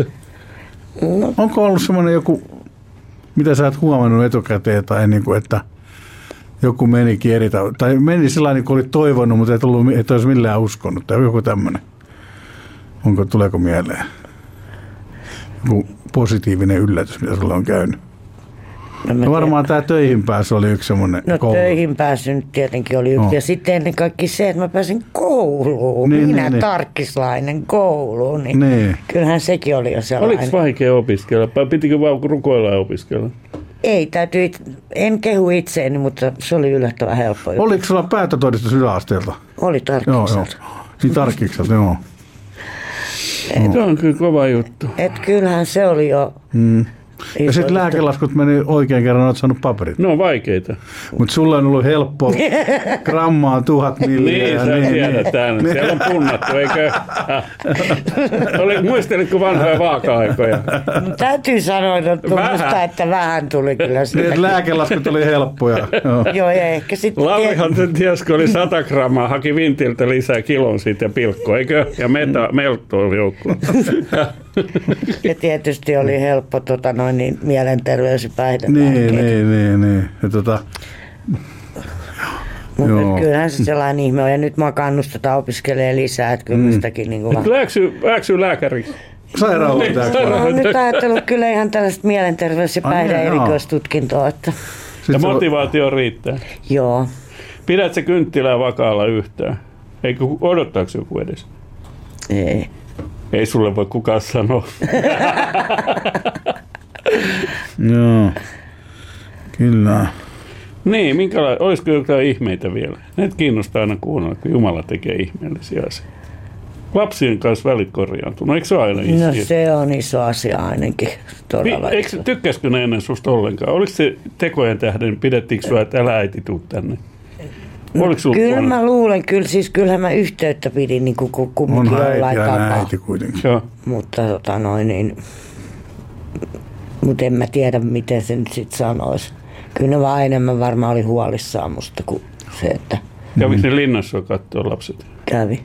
Onko ollut semmoinen joku, mitä sä et huomannut etukäteen, tai niin kuin, että joku menikin eri tavalla, tai meni sillä niin kuin oli toivonut, mutta et olisi millään uskonut, tai joku tämmöinen. Tuleeko mieleen? Joku positiivinen yllätys, mitä sulla on käynyt. No varmaan tämä töihin pääsy oli yksi semmoinen No koulu. töihin pääsy nyt tietenkin oli yksi. No. Ja sitten ennen kaikkea se, että mä pääsin kouluun. Niin, Minä niin. tarkkislainen kouluun. Niin Niin. kyllähän sekin oli jo sellainen. Oliko vaikea opiskella? Pitikö vaan rukoilla ja opiskella? Ei, en kehu itseeni, mutta se oli yllättävän helppo. Oliko sulla päättötodistus yläasteelta? Oli Joo, joo. tarkkikselta. Niin tarkkikselta, joo. Tämä on kyllä kova juttu. Et kyllähän se oli jo... Ja iso sitten juttu. lääkelaskut meni oikein kerran, olet saanut paperit. Ne on vaikeita. Mutta sulla on ollut helppo grammaa 1000 milliä. Niin, sä tiedät tämän. Siellä on punnattu, eikö? Muistelitko vanhoja vaaka-aikoja? No, täytyy sanoa, että vähän tuli kyllä Niin, sitä. että lääkelaskut oli helppoja. Joo. Joo, ja ehkä sitten... Laurihan sen ties, kun oli 100 grammaa, haki vintiltä lisää kilon siitä ja pilkko, eikö? Ja melttoon joukkoon. Ja tietysti oli helppo niin mielenterveys- ja Niin. Ja Mutta Joo. kyllähän se sellainen ihme on. Ja nyt mä kannustetaan opiskelemaan lisää, että kyllä sitäkin niin kuin Lääksy lääkäriksi. sairaanhoitajaksi. mä oon nyt ajatellut kyllä ihan tällaista mielenterveys- ja Ai, päihdeerikoistutkintoa. Että... Ja motivaatio riittää. Joo. Pidät kynttilää vakaalla yhtään? Eikö odottaako joku edes? Ei. Ei sulle voi kukaan sanoa. Joo. Kyllä. Niin, olisiko jotain ihmeitä vielä? Näitä kiinnostaa aina kuunnella, kun Jumala tekee ihmeellisiä asioita. Lapsien kanssa välit korjaantunut, eikö se ole aina No iso? se on iso asia ainakin. Todella. Tykkäskö ne ennen susta ollenkaan? Oliko se tekojen tähden, pidettiinkö sinua, että älä äiti tuu tänne? Oliko sulla Kyllä huono? mä luulen, kyllähän mä yhteyttä pidin niin kuin kumminkin On äiti jollain ja tapaa. äiti kuitenkin. Joo. Mutta mutta en mä tiedä, miten se nyt sitten sanoisi. Kyllä ne vaan enemmän varmaan oli huolissaan musta kuin se, että Kävikö ne linnassa katsoa lapset? kävi.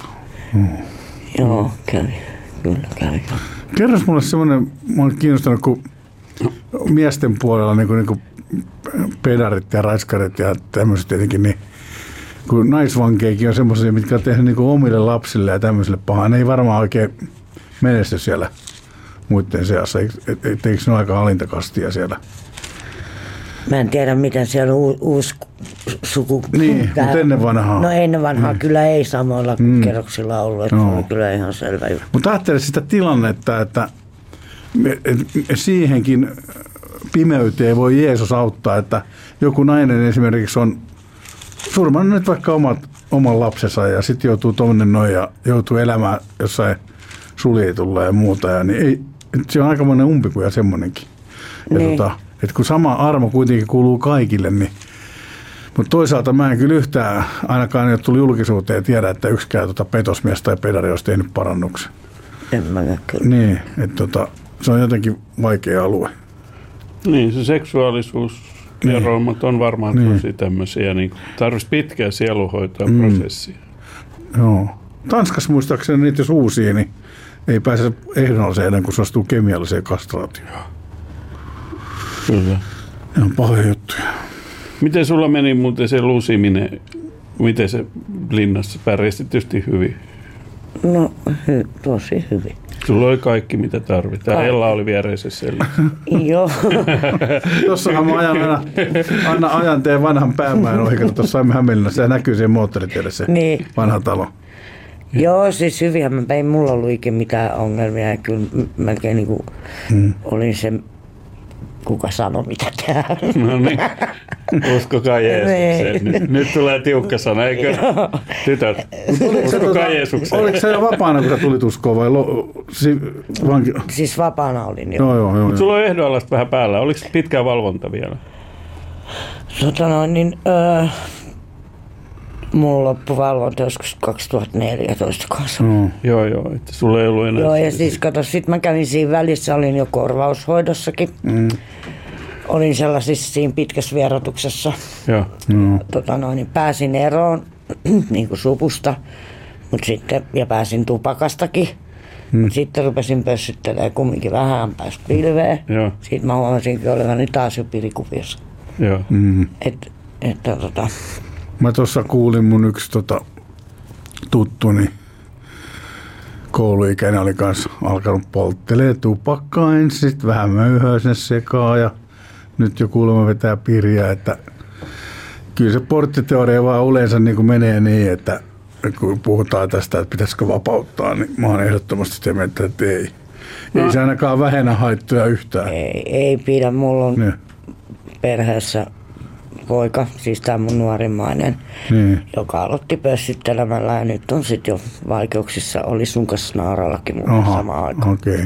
Joo, kävi. Kyllä kävi. Kerros mulle semmoinen, mä oon kiinnostunut, kun miesten puolella niin kuin pedarit ja raiskarit ja tämmöiset tietenkin, niin kun naisvankeikin on semmoisia, mitkä on tehnyt niin kuin omille lapsille ja tämmöisille pahaa, ne ei varmaan oikein menesty siellä muiden seassa. Eikö ne ole aika alintakastia siellä? Mä en tiedä, miten siellä on uusi suku. Niin, mutta ennen vanhaa. No ennen vanhaa kyllä ei samoilla kerroksilla ollut, että se oli kyllä ihan selvä juttu. Mutta ajattele sitä tilannetta, että siihenkin pimeyteen voi Jeesus auttaa, että joku nainen esimerkiksi on surmannut nyt vaikka oman lapsensa ja sitten joutuu tuonne noin ja joutuu elämään jossain suljetulla ja muuta. Ja niin ei, se on aikamoinen umpikuja semmoinenkin. Ja Niin. että kun sama armo kuitenkin kuuluu kaikille, niin Mutta toisaalta mä en kyllä yhtään, ainakaan ei ole tullut julkisuuteen tiedä, että yksikään petosmies tai pedari olisi tehnyt parannuksen. En mä kyllä. Niin, että se on jotenkin vaikea alue. Niin, se seksuaalisuus ja roomat on varmaan tosi tämmöisiä, niin tarvitsisi pitkää sielunhoitoa prosessia. Joo. Tanskassa muistaakseni niitä jos uusia, niin ei pääse ehdolliseen ennen kuin suostuu kemialliseen kastraatioon. Kyllä. Ne on pahoja juttuja. Miten sulla meni muuten se lusiminen? Miten se linnassa pärjäsi tietysti hyvin? No, tosi hyvin. Sulla oli kaikki, mitä tarvitaan. Ella oli viereisessä sellissä. Joo. Tuossahan mä ajan teen vanhan päämäen ohi, kato tuossa saimme Hämeenlinnassa. Se näkyy siihen moottoritielle se Niin. vanha talo. Joo, siis hyvinhän. Ei mulla ollut ikinä mitään ongelmia. Ja kyllä melkein niin kuin olin se, kuka sanoi mitä tehdään. No niin, uskokaa Jeesukseen. Nyt tulee tiukka sana, eikö? Tytöt, uskokaa Jeesukseen. Oliko se jo vapaana, kun sä tulit uskoon vai Siis vapaana olin jo. Joo. Sulla on ehdonalaista vähän päällä. Oliko pitkää valvonta vielä? Mulla loppui valvonta joskus 2014 kanssa. Joo, että sulla ei ollut enää. Joo, ja siis kato, sit mä kävin siinä välissä, olin jo korvaushoidossakin. Olin sellaisissa siinä pitkässä vierotuksessa. Joo. Niin pääsin eroon niin kuin supusta, ja pääsin tupakastakin. Sitten rupesin pössyttelemään kumminkin vähän päästä pilveen. Joo. Sitten mä huomasinkin olevani taas jo pirikuviossa. Joo. Mä tuossa kuulin mun yksi tuttuni, kouluikäinen oli kanssa alkanut polttelee tupakkaa ensin, sitten vähän möyhää sinne sekaan ja nyt jo kuulemma vetää pirjaa, että kyllä se porttiteoria vaan yleensä niin kuin menee niin, että kun puhutaan tästä, että pitäisikö vapauttaa, niin mä oon ehdottomasti sitä mieltä, että ei. Ei se ainakaan vähennä haittoja yhtään. Ei pidä, mulla on perheessä poika, siis tämä mun nuorimmainen, joka aloitti pössyttelemällä ja nyt on sitten jo vaikeuksissa, oli sun kanssa naarallakin mun samaan aikaan. Okay.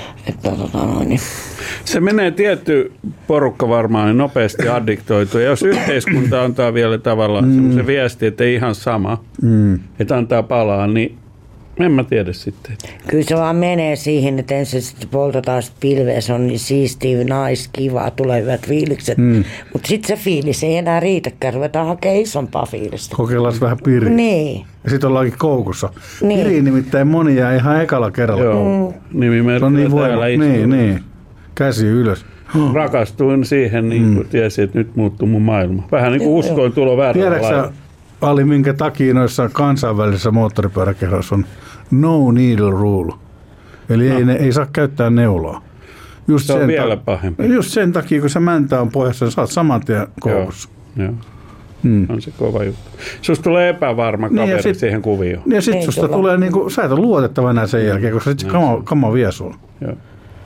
Se menee tietty porukka varmaan niin nopeasti addiktoituu. Ja jos yhteiskunta antaa vielä tavallaan semmoisen viesti, että ei ihan sama, että antaa palaa, niin en mä tiedä sitten. Kyllä se vaan menee siihen, että ensin sitten poltetaan pilveä, se on niin siistiä, kivaa, tulee hyvät fiilikset. Mutta sitten se fiilis ei enää riitäkään, ruvetaan hakemaan isompaa fiilistä. Kokeillaan vähän piriä. Niin. Ja sitten ollaankin koukussa. Niin. Piriin nimittäin moni jää ihan ekalla kerralla. Joo, nimimerkillä niin täällä istuu. Niin. Käsi ylös. Rakastuin siihen, niin kuin tiesin, että nyt muuttuu mun maailma. Vähän niin kuin uskoin tulo väärällä lailla. Tiedätkö Ali, minkä takia noissa kansainvälisissä moottoripyöräkerhoissa on no needle rule? Eli ei saa käyttää neulaa. Just se on vielä pahempi. Just sen takia, kun se mäntä on pohjassa, saat saman tien koukussa. Joo. On se kova juttu. Susta tulee epävarma kaveri siihen kuvioon. Ja sit susta tulee niinku, sä et ole luotettava enää sen jälkeen, koska sit se kama vie sulla. Joo.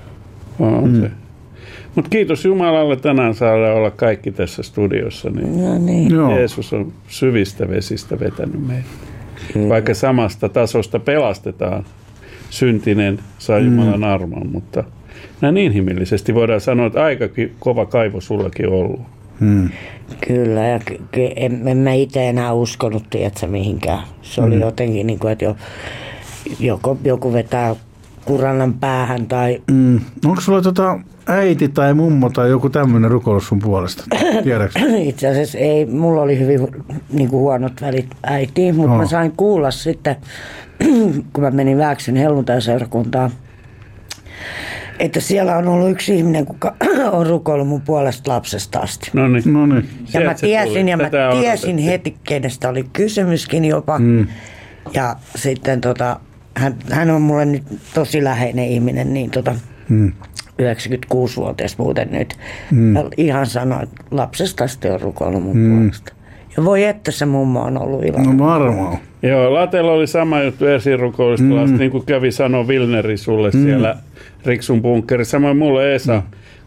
On se. Mutta kiitos Jumalalle, tänään saadaan olla kaikki tässä studiossa. Niin Jeesus on syvistä vesistä vetänyt meitä. Vaikka samasta tasosta pelastetaan, syntinen saa Jumalan armon, mutta näin inhimillisesti voidaan sanoa, että aika kova kaivo sullakin ollut. Kyllä, ja en mä itse enää uskonut, tiedätkö, mihinkään. Se oli jotenkin, niin kuin, että joku vetää kurannan päähän tai... Onko sulla äiti tai mummo tai joku tämmöinen rukoilus sun puolesta? Tiedätkö? Itse asiassa ei. Mulla oli hyvin niin kuin huonot välit äitiin, mutta mä sain kuulla sitten, kun mä menin Vääksyn helluntaiseurakuntaan, että siellä on ollut yksi ihminen, kuka on rukoillut mun puolesta lapsesta asti. No niin. Ja mä tiesin heti, kenestä oli kysymyskin jopa. Ja sitten hän on mulle nyt tosi läheinen ihminen, niin 96-vuotias muuten nyt. Ja ihan sanoi, että lapsesta asti on rukoillut mun puolesta. Ja voi että se mummo on ollut iloinen. No varmaan. Joo, Latella oli sama juttu esirukoilusta, niin kuin kävi sanoa Vilneri sulle siellä Riksun bunkkerissa. Samoin mulle Esa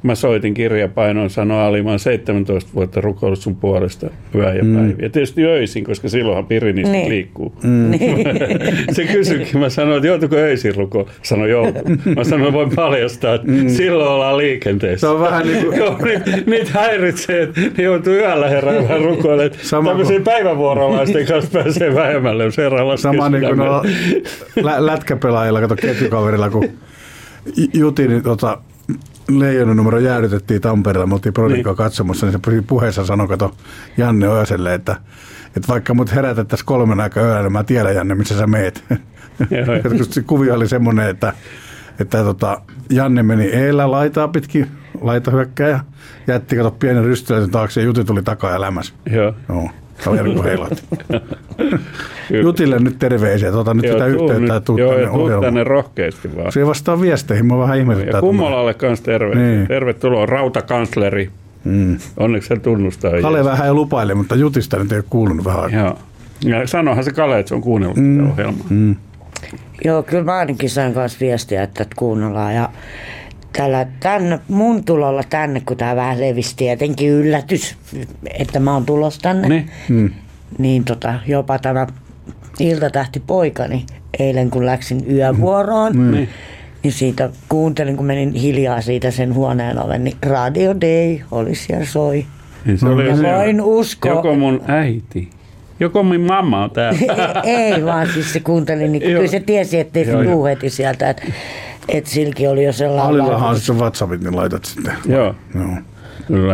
Mä soitin kirjapainoon, sanoi Ali, mä oon 17 vuotta rukoillut sun puolesta yö ja päivä. Ja tietysti öisin, koska silloinhan pirinistä liikkuu. Se kysyikin, mä sanoin, että joutuiko öisin rukoilla? Sanoin, joo. Mä sanoin, voin paljastaa, että silloin ollaan liikenteessä. Se on vähän niin kuin... Niitä häiritsee, että ne joutuu yöllä heräämään rukoilemaan. Tämmöisiä päivävuorolaisten kanssa pääsee vähemmälle. Sama niin kuin lätkäpelaajilla, kato ketjukaverilla, kun Jutin niin, Leijonan numero jäädytettiin Tampereella, me oltiin Prodikkoa katsomassa, niin se puheessa sanoi, kato Janne Ojaselle, että vaikka mut herätettäisiin 3 aikaa yöllä, niin mä tiedän, Janne, missä sä meet. Se kuvio oli semmoinen, että Janne meni eellä laitaa pitkin, laitahyökkääjä, jätti kato pienen rystyläisen taakse ja Juti tuli takaa ja lämäs. Joo. Kaveri kun heilatti. Jutille nyt terveisiä, nyt sitä yhteyttä ja tuu tänne ohjelmaan. Tänne rohkeasti vaan. Se vastaa viesteihin, mä vähän ihmetyttää. Ja Kummolalle kanssa terveisiä. Niin. Tervetuloa, rautakansleri. Onneksi se tunnustaa. Kale vähän ei lupaile, mutta Jutista nyt ei ole kuulunut vähän aikaa. Joo. Ja sanohan se Kale, että se on kuunnellut tätä ohjelmaa. Joo, kyllä mä ainakin sain kanssa viestiä, että kuunnellaan. Ja tänne, mun tulolla tänne, kun tää vähän levisi tietenkin yllätys, että mä oon tulossa tänne, niin jopa tämä iltatähti poikani eilen, kun läksin yövuoroon, niin siitä kuuntelin, kun menin hiljaa siitä sen huoneen oven, niin Radio Day oli siellä soi. Niin se oli ja voin uskoa. Joko mun äiti, joko mun mamma on täällä. Ei vaan, siis se kuunteli, niin kyllä se tiesi, ettei se tuu heti sieltä, että silläkin oli jo sellainen... Alillahan se WhatsAppit, niin laitat sitten. Joo. Kyllä.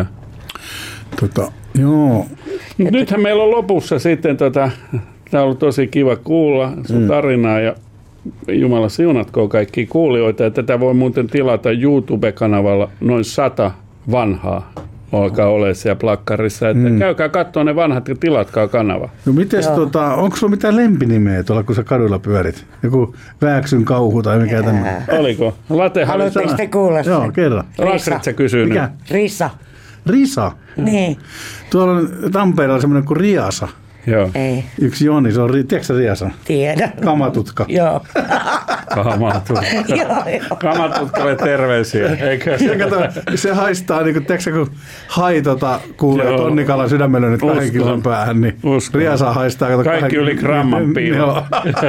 Joo. Nythän meillä on lopussa sitten, tämä on ollut tosi kiva kuulla sun tarinaa ja Jumala siunatkoon kaikkia kuulijoita. Ja tätä voi muuten tilata YouTube-kanavalla noin 100 vanhaa. Alkaa olla siellä plakkarissa, että käykää katsoa ne vanhat ja tilatkaa kanava. No mites onko sulla mitään lempinimeä tuolla, kun sä kadulla pyörit? Joku Vääksyn kauhu tai mikä tämmöinen? Oliko? Haluatteko te kuulla sen? Joo, kerran. Lakritsa kysyy nyt. Risa. Risa? Niin. Tuolla on Tampereella semmoinen kuin Riasa. Joo. Ei. Yksi Joni, se on, tiedätkö sä Riasan? Tiedän. Kamatutka. Joo. Kamatutka. Kamatutkalle terveisiä, eikö? Se haistaa, niin kuin, tiedätkö kun hai kuulee tonnikalan sydämellä nyt 2 kilon päähän, niin Riasa haistaa. Kaikki yli gramman piilo.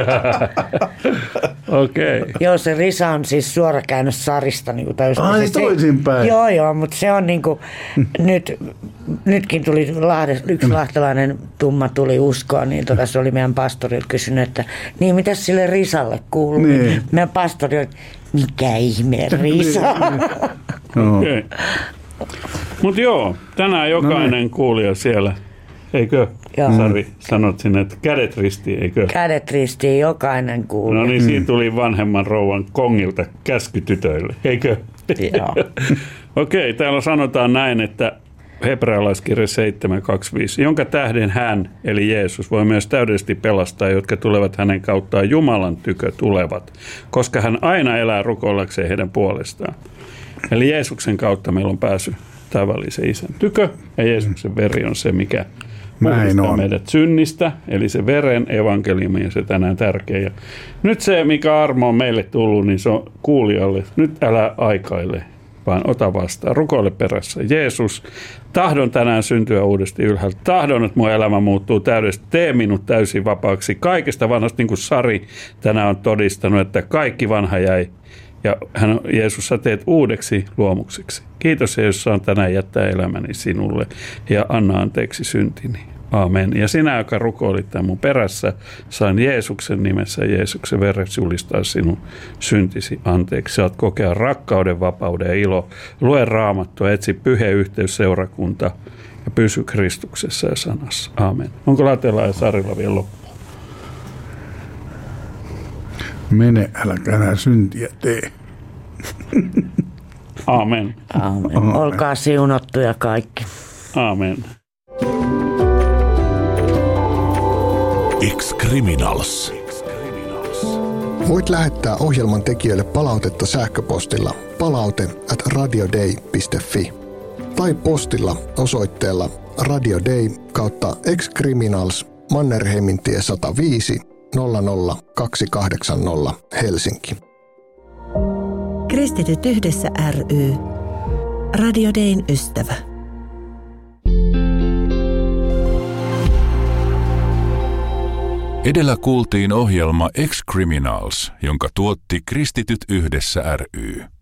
Okei. Joo, se Risa on siis suorakäännös Sarista. Niin ai toisinpäin. Joo, mutta se on niin kuin, nytkin tuli yksi lahtelainen tumma tuli uskoa, niin se oli meidän pastorilta kysynyt, että niin mitäs sille Risalle kuuluu? Niin. Meidän pastori oli, mikä ihmeen Risa? Okei. Mutta joo, tänään jokainen kuulija siellä, eikö? Joo. Sari, sanot sinne, että kädet ristiin, eikö? Kädet ristiin, jokainen kuulija. No niin, siinä tuli vanhemman rouvan Kongilta käsky tytöille, eikö? Joo. Okei, täällä sanotaan näin, että Hebrealaiskirja 7.25, jonka tähden hän, eli Jeesus, voi myös täydellisesti pelastaa, jotka tulevat hänen kauttaan Jumalan tykö tulevat, koska hän aina elää rukoillakseen heidän puolestaan. Eli Jeesuksen kautta meillä on pääsy tavallisen isän tykö, ja Jeesuksen veri on se, mikä puhdistaa meidät synnistä, eli se veren evankeliumi on se tänään tärkeä. Ja nyt se, mikä armo on meille tullut, niin se on kuulijalle, nyt älä aikaile, vaan ota vastaan, rukoile perässä. Jeesus, tahdon tänään syntyä uudesti ylhäältä. Tahdon, että mun elämä muuttuu täydellisesti. Tee minut täysin vapaaksi kaikesta vanhasta, niin kuin Sari tänään on todistanut, että kaikki vanha jäi. Ja Jeesus, sä teet uudeksi luomukseksi. Kiitos, Jeesus, saan tänään jättää elämäni sinulle ja anna anteeksi syntini. Aamen. Ja sinä, joka rukoilit tämän mun perässä, sain Jeesuksen nimessä Jeesuksen veressä julistaa sinun syntisi anteeksi. Saat kokea rakkauden, vapauden ja ilo. Lue Raamattua, etsi pyhä yhteys seurakunta ja pysy Kristuksessa ja sanassa. Aamen. Onko Latella ja Sarilla vielä loppuun? Mene, äläkä enää syntiä tee. Aamen. Aamen. Olkaa siunattuja kaikki. Aamen. Ex-Criminals. Voit lähettää ohjelman tekijöille palautetta sähköpostilla palaute@radioday.fi tai postilla osoitteella Radio Day /Ex-Criminals Mannerheimintie 105 00280 Helsinki. Kristityt yhdessä ry. Radio Dayn ystävä. Edellä kuultiin ohjelma Ex-Criminals, jonka tuotti Kristityt yhdessä ry.